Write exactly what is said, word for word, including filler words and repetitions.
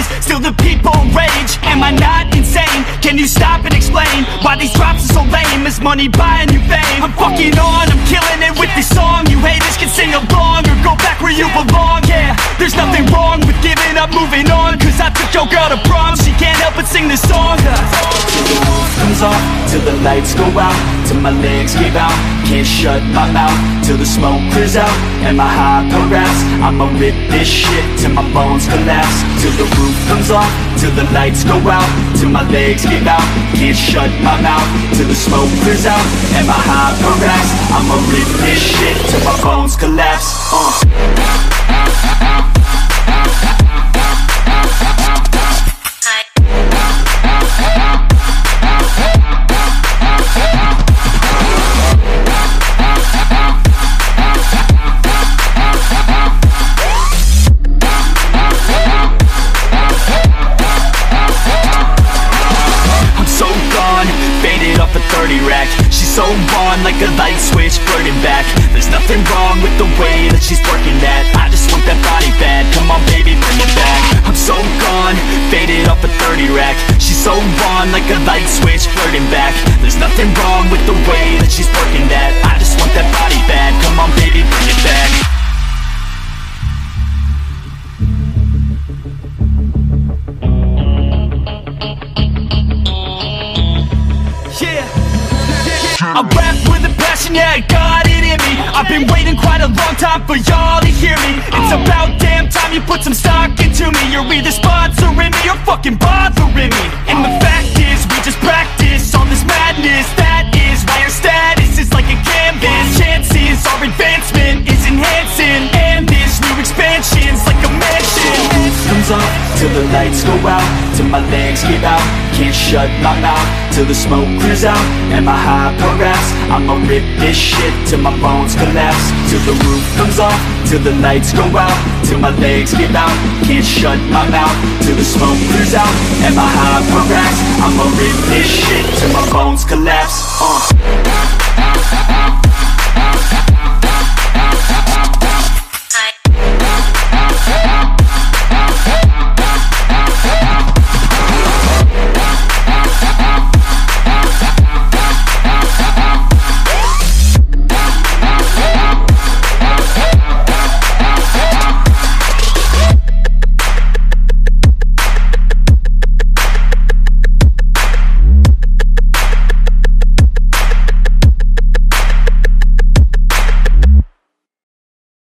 pages, still the people rage. Am I not insane? Can you stop and explain why these drops are so lame? Is money buying you fame? I'm fucking on, I'm killing it with this song. You haters can sing along or go back where you belong. Yeah, there's nothing wrong with giving up, moving on. Cause I took your girl to prom, she can't help but sing this song. Till the roof comes off, till the lights go out, till my legs give out, can't shut my mouth, till the smoke clears out, and my hyper raps. I'ma rip this shit till my bones collapse. Till the roof comes off, till the lights go out, till my legs give out, can't shut my mouth, till the smoke clears out, and my hyper raps. I'ma rip this shit till my bones collapse. uh. She's so on like a light switch, flirting back. There's nothing wrong with the way that she's working that. I just want that body bad, come on baby, bring it back. I'm so gone, faded off a thirty rack. She's so on like a light switch, flirting back. There's nothing wrong with the way that she's working that. I just want that body bad, come on baby, bring it back. I rap with a passion, yeah, I got it in me. I've been waiting quite a long time for y'all to hear me. It's about damn time you put some stock into me. You're either sponsoring me or fucking bothering me. And the fact is, we just practice all this madness. That is why our status is like a canvas. Chances our advancement is enhancing, and this new expansion's like a mansion. Comes off till the lights go out, till my legs give out, can't shut my mouth, till the smoke clears out, and my hyper raps. I'ma rip this shit till my bones collapse. Till the roof comes off, till the lights go out, till my legs give out, can't shut my mouth, till the smoke clears out, and my hyper raps. I'ma rip this shit till my bones collapse. uh.